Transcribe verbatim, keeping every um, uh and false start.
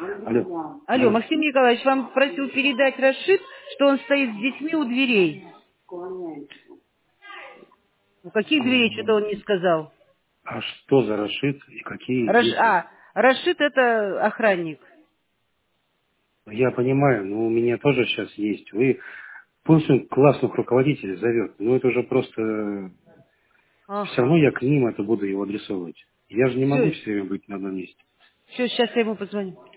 Алло. Алло, Алло. Максим Николаевич, вам просил передать Рашид, что он стоит с детьми у дверей. У каких дверей, что-то он не сказал. А что за Рашид и какие Раш... дети? А, Рашид это охранник. Я понимаю, но у меня тоже сейчас есть. Вы пусть он классных руководителей зовет, но это уже просто... Все равно Ага. я к ним это буду его адресовывать. Я же не могу Все, все время быть на одном месте. все, сейчас я ему позвоню.